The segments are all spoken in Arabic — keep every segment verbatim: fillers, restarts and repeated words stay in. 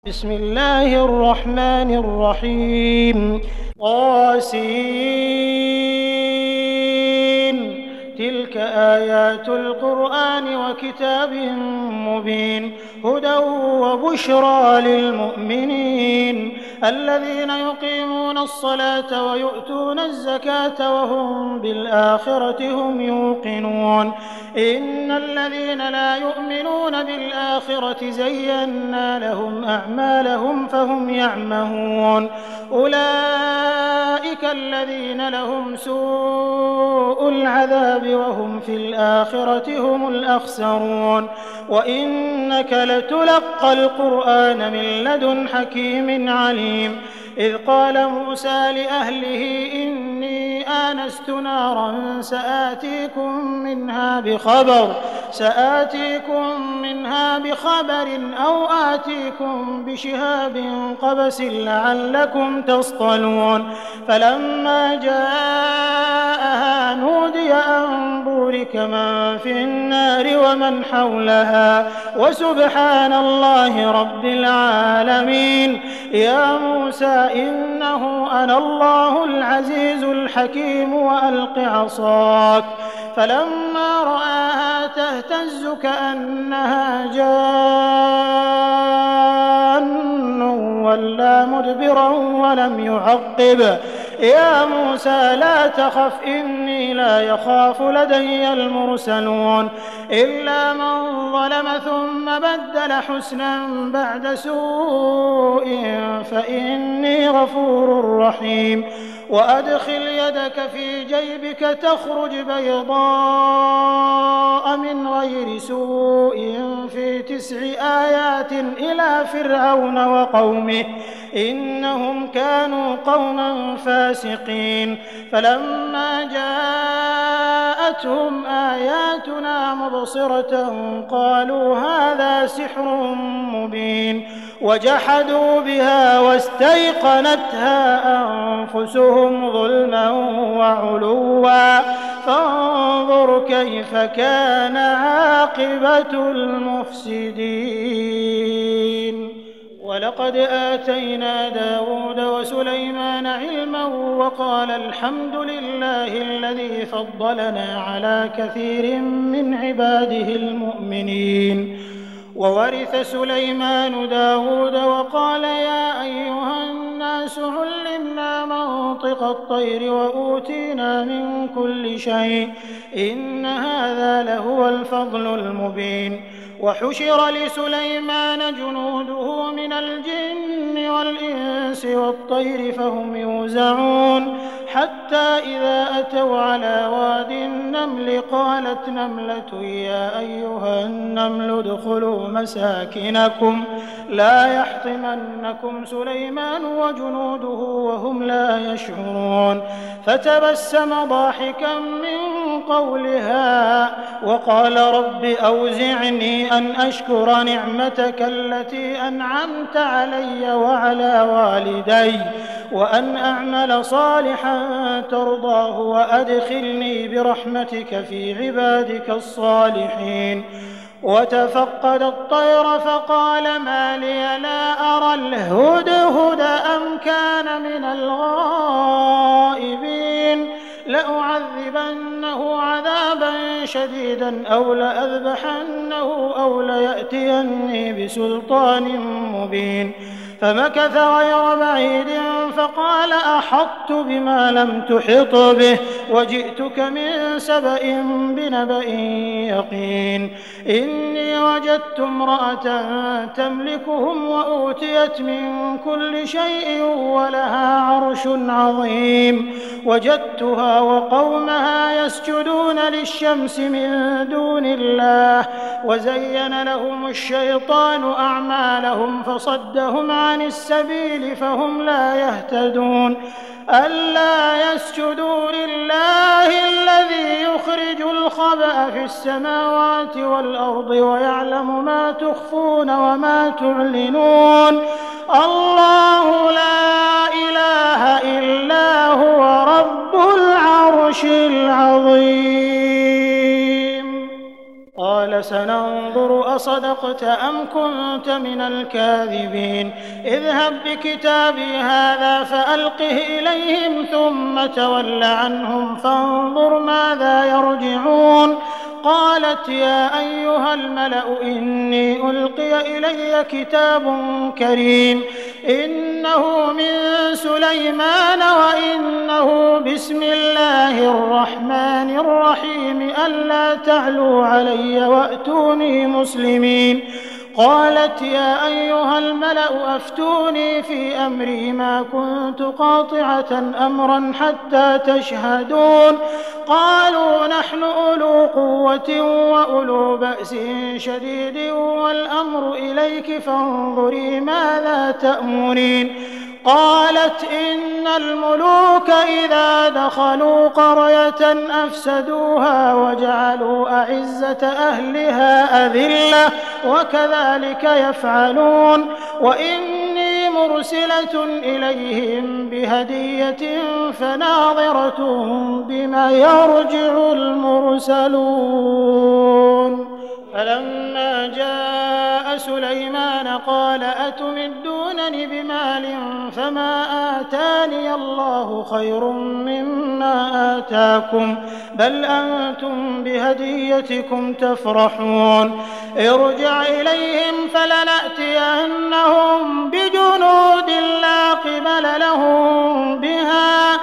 بسم الله الرحمن الرحيم طاسين تلك آيات القرآن وكتاب مبين هدى وبشرى للمؤمنين الذين يقيمون الصلاة ويؤتون الزكاة وهم بالآخرة هم يوقنون إن الذين لا يؤمنون بالآخرة زينا لهم أعمالهم فهم يعمهون أولئك الذين لهم سوء العذاب وهم في الآخرة هم الأخسرون وإنك لتلقى القرآن من لدن حكيم عليم إذ قال موسى لأهله إني آنست نارا سآتيكم منها بخبر سآتيكم منها بخبر أو آتيكم بشهاب قبس لعلكم تصطلون فلما جاءها نودي أن بورك من في النار ومن حولها وسبحان الله رب العالمين يا موسى إنه أنا الله العزيز الحكيم وألق عصاك فلما رآها تهتز كأنها جان ولا مدبرا ولم يعقب يا موسى لا تخف إني لا يخاف لدي المرسلون إلا من ظلم ثم بدل حسنا بعد سوء فإني غفور رحيم وأدخل يدك في جيبك تخرج بيضاء من غير سوء في تسع آيات إلى فرعون وقومه إنهم كانوا قوما فاسقين فلما جاءتهم آياتنا مبصرة قالوا هذا سحر مبين وجحدوا بها واستيقنتها أنفسهم ظلما وعلوا فانظر كيف كان عاقبة المفسدين ولقد آتينا داود وسليمان علما وقال الحمد لله الذي فضلنا على كثير من عباده المؤمنين وورث سليمان داود وقال يا أيها الناس علمنا منطق الطير وأوتينا من كل شيء إن هذا لهو الفضل المبين وحشر لسليمان جنوده من الجن والإنس والطير فهم يوزعون حتى إذا أتوا على واد النمل قالت نملة يا أيها النمل ادخلوا مساكنكم لا يحطمنكم سليمان وجنوده وهم لا يشعرون فتبسم ضاحكا من قولها وقال رب أوزعني أن أشكر نعمتك التي أنعمت علي وعلى والدي وأن أعمل صالحا ترضاه وأدخلني برحمتك في عبادك الصالحين وتفقد الطير فقال ما لي لا أرى الهدهد أم كان من الغائبين لأعذبنه عذابا شديدا أو لأذبحنه أو ليأتيني بسلطان مبين فمكث غير بعيد فقال أحطت بما لم تحط به وجئتك من سبأ بنبأ يقين إني وجدت امرأة تملكهم وأوتيت من كل شيء ولها عرش عظيم وجدتها وقومها يسجدون للشمس من دون الله وزين لهم الشيطان أعمالهم فصدهم عن السبيل فهم لا يهتدون ألا يسجدوا لله الذي يخرج الخبأ في السماوات والأرض ويعلم ما تخفون وما تعلنون الله لا إله إلا هو رب العرش العظيم قال سننظر أصدقت أم كنت من الكاذبين اذهب بكتابي هذا فألقه إليهم ثم تول عنهم فانظر ماذا يرجعون قالت يا أيها الملأ إني ألقي إلي كتاب كريم إنه من سليمان وإنه بسم الله الرحمن الرحيم ألا تعلوا علي وأتوني مسلمين قالت يا أيها الملأ أفتوني في أمري ما كنت قاطعة أمرا حتى تشهدون قالوا نحن أولو قوة وأولو بأس شديد والأمر إليك فانظري ماذا تأمرين قالت إن الملوك إذا دخلوا قرية أفسدوها وجعلوا أعزة أهلها أذلة وكذلك يفعلون وإني مرسلة إليهم بهدية فناظرة بما يرجع المرسلون فلما جاء سليمان قال أتمدونني بمال فما آتاني الله خير مما آتاكم بل أنتم بهديتكم تفرحون ارجع إليهم فلنأتينهم بجنود لا قبل لهم بها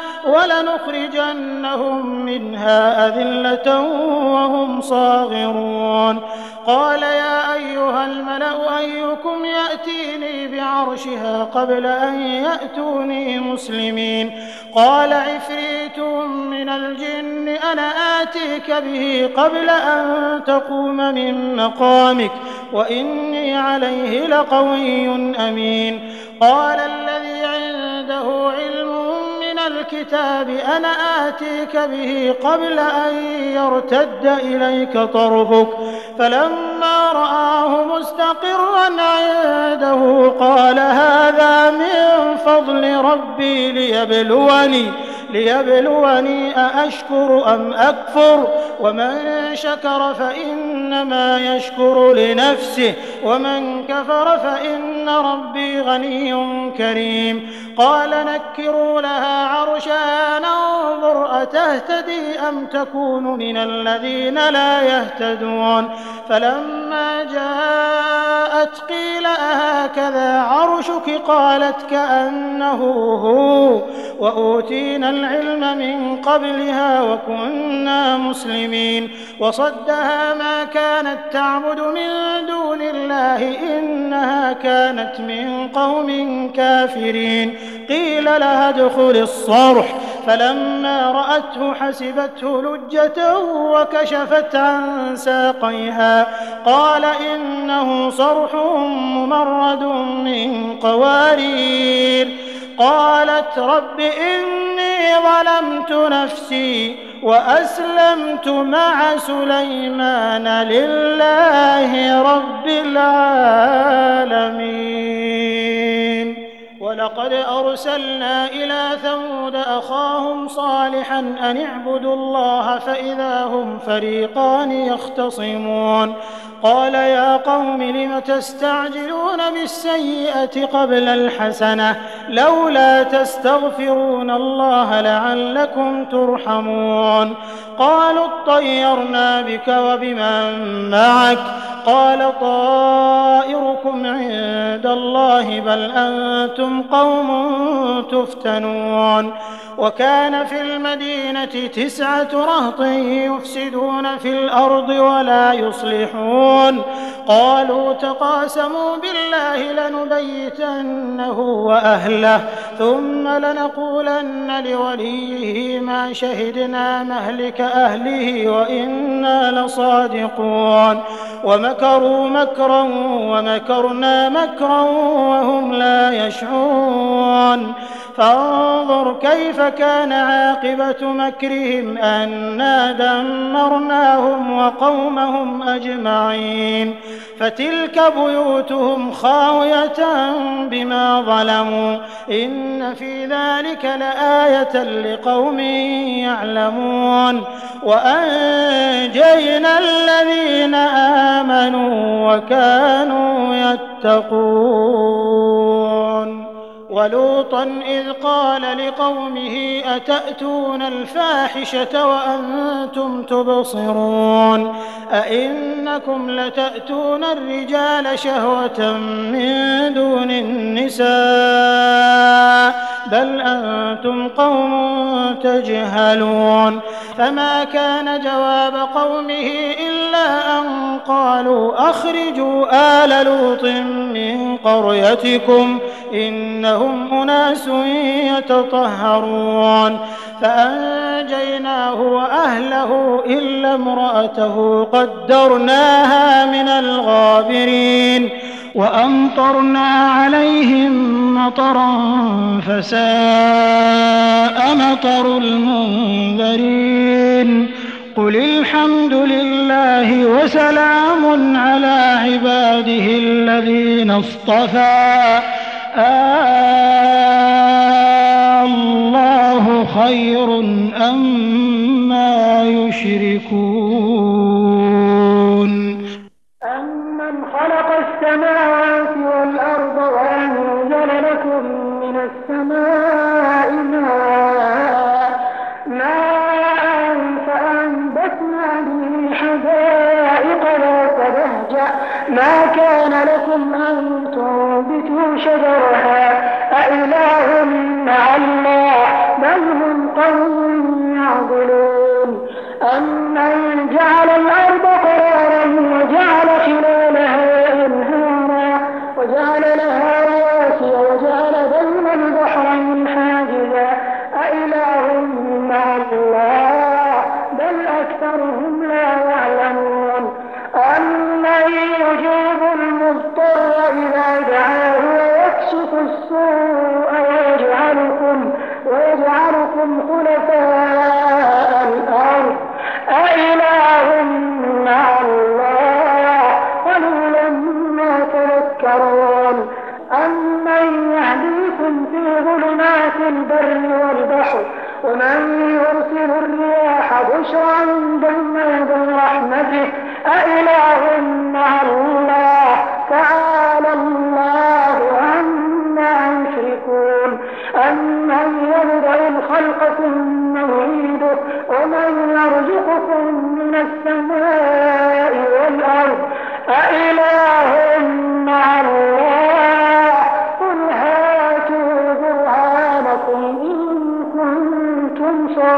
ولنخرجنهم منها أذلة وهم صاغرون قال يا أيها الملأ أيكم يأتيني بعرشها قبل أن يأتوني مسلمين قال عفريت من الجن أنا آتيك به قبل أن تقوم من مقامك وإني عليه لقوي أمين قال الذي عنده علم من الكتاب أنا آتيك به قبل أن يرتد إليك طرفك فلما رآه مستقرا عنده قال هذا من فضل ربي ليبلوني ليبلوني أأشكر أم أكفر ومن شكر فإنما يشكر لنفسه ومن كفر فإن ربي غني كريم قال نكروا لها عرشها ننظر أتهتدي أم تكون من الذين لا يهتدون فلما جاءت قيل أهكذا عرشك قالت كأنه هو وأوتينا العلم من قبلها وكنا مسلمين وصدها ما كانت تعبد من دون الله إنها كانت من قوم كافرين قيل لها ادخل الصرح فلما رأته حسبته لجة وكشفت عن ساقيها قال إنه صرح ممرد من قوارير قالت رب إني ظلمت نفسي وأسلمت مع سليمان لله رب العالمين ولقد أرسلنا إلى ثمود أخاهم صالحا أن اعبدوا الله فإذا هم فريقان يختصمون قال يا قوم لم تستعجلون بالسيئة قبل الحسنة لولا تستغفرون الله لعلكم ترحمون قالوا اطيرنا بك وبمن معك قال طائركم عند الله بل أنتم قوم تفتنون وكان في المدينة تسعة رهط يفسدون في الأرض ولا يصلحون قالوا تقاسموا بالله لنبيتنه وأهله ثم لنقولن لوليه ما شهدنا مهلك أهله وإنا لصادقون ومكروا مكرا ومكرنا مكرا وهم لا يشعرون فانظر كيف كان عاقبة مكرهم أنا دمرناهم وقومهم أجمعين فتلك بيوتهم خاوية بما ظلموا إن في ذلك لآية لقوم يعلمون وأنجينا الذين آمنوا وكانوا يتقون ولوطا إذ قال لقومه أتأتون الفاحشة وأنتم تبصرون أئنكم لتأتون الرجال شهوة من دون النساء بل أنتم قوم تجهلون فما كان جواب قومه إلا أن قالوا أخرجوا آل لوط من قريتكم إنهم أناس يتطهرون فأنجيناه وأهله إلا امرأته قدرناها من الغابرين وأمطرنا عليهم مطرا فساء مطر المنذرين قل الحمد لله وسلام على عباده الذين اصطفى الله خير أما يشركون أمن خلق السماوات والأرض وأنزل لكم من السماء ماء ماء فأنبتنا به حدائق ذات بهجة ما كان لكم أن تنبتوا شجرها أإله مع الله بل هم قوم يعدلون أمن جعل الأرض قرارا وجعل خلالها أنهارا وجعل لها رواسي وجعل بين البحرين حاجزا أإله مع الله بل أكثرهم لا يعلمون أمن يجيب المضطر إذا دعاه ويكشف السوء ويجعلكم ويجعلكم خلفاء الأرض أإله مع الله قليلا ما تذكرون أمن يهديكم في ظلمات البر والبحر ومن يرسل الرياح بشرا بين يدي رحمته أإله مع الله تعالى الله عما يشركون أمن يبدأ الخلق ثم يعيده ومن يرزقكم من السماء والأرض أإله مع الله قل هاتوا برهانكم إن كنتم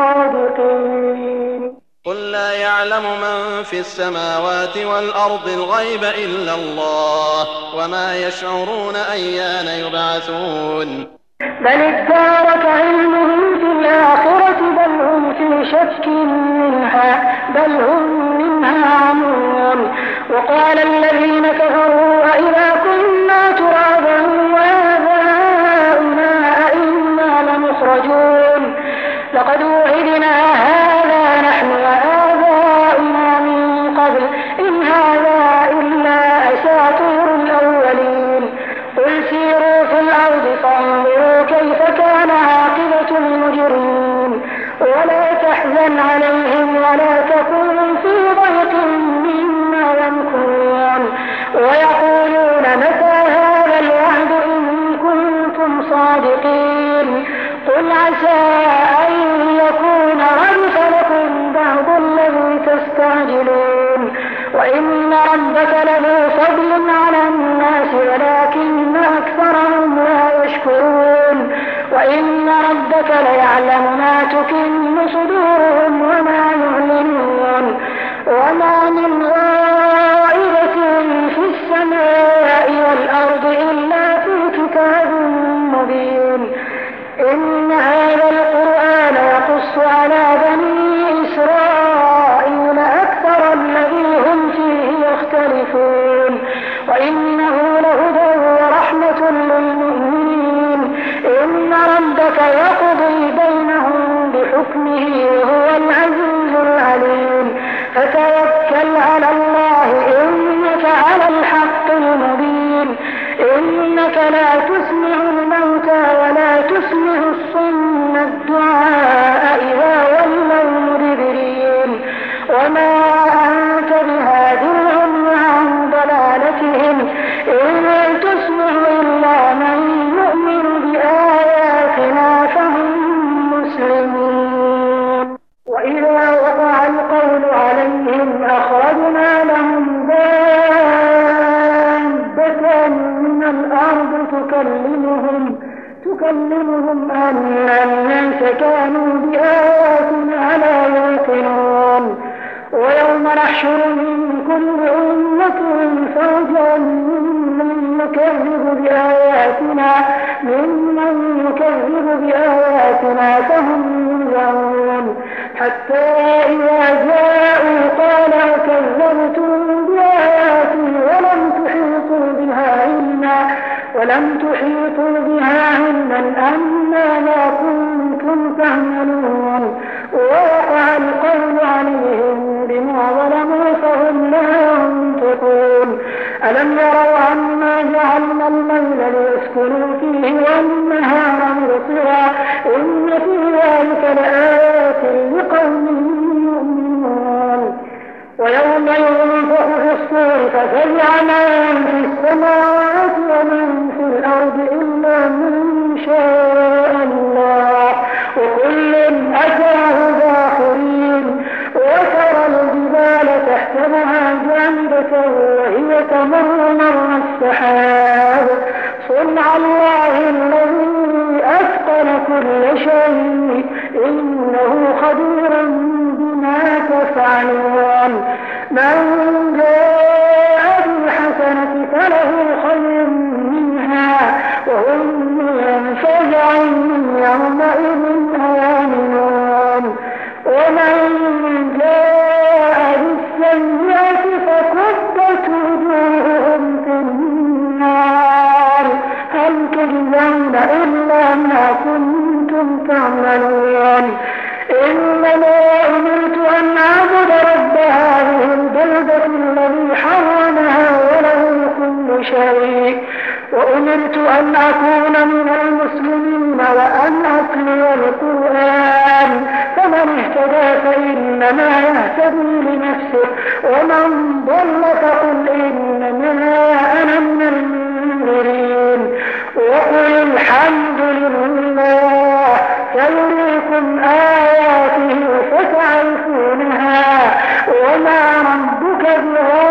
صادقين قل لا يعلم من في السماوات والأرض الغيب إلا الله وما يشعرون أيان يبعثون بل ادارك علمهم في الآخرة بل هم في شك منها بل هم منها عمون وقال الذين كفروا أئذا كنا ترابا وآباؤنا أئنا لمخرجون لقد وعدنا هذا نحن وآباؤنا من قبل إن هذا إلا أساطير الأولين قل سيروا في الأرض فانظروا كيف كان عاقبة المجرمين ولا تحزن عليهم ولا تكن في ضيق مما يمكرون ويقولون متى هذا الوعد إن كنتم صادقين قل عسى أن يكون ردف لكم بعض الذي تستعجلون وإن ربك لذو فضل على الناس ولكن أكثرهم لا يشكرون وإن ربك ليعلم ما تكن صدورهم وما يعلنون وما من غائبة في السماء والأرض إلا في كتاب مبين إن هذا القرآن يقص على بني إسرائيل أكثر الذي هم فيه يختلفون وإنه لهدى ورحمة للمؤمنين إن ربك يقضي إنك لا تسمع الموتى ولا تسمع الصم الدعاء إذا ولوا مدبرين وما أنت بهاد العمي عن ضلالتهم إن تسمع إلا من يؤمن بآياتنا فهم مسلمون. وإذا وقع القول عليهم أخرجنا لهم دابة من الأرض تكلمهم تكلمهم أن الناس كانوا بآياتنا لا يوقنون. ويوم نحشر من كل أمة فوجا ممن يكذب بآياتنا ممن يكذب بآياتنا فهم يوزعون حتى إذا جاءوا قال كذبتم بآياتي ولم تحيطوا بها علما ولم تحيطوا بها علما أنما كنتم تعملون. ووقع القول عليهم بما ظلموا فهم لا ينطقون. ألم يروا أنا جعلنا الليل ليسكنوا فيه والنهار مبصرا إن في ذلك لآيات لقوم يؤمنون. ويوم ينفخ في الصور ففزع من في السماوات ومن في الأرض إلا من شاء الله وكل أتاه داخرين. وترى الجبال تحسبها جامدة وهي تمر مر السحاب صنع الله الذي أتقن كل شيء إنه خبير بما تفعلون. من جاء بالحسنة فله خير منها وهم من فزع يومئذ آمنون. ومن جاء بالسيئة فكبت وجوههم في النار هل تجزون إلا ما كنتم تعملون. إنما أمرت أن أعبد رب هذه البلدة الذي حرمها وله كل شيء وأمرت أن أكون من المسلمين وأن أتلو القرآن فمن اهتدى فإنما يهتدي لنفسه ومن ضل فقل إنما أنا من المنذرين. وقل الحمد لله سيريكم آياته فتعرفونها وما ربك بغافل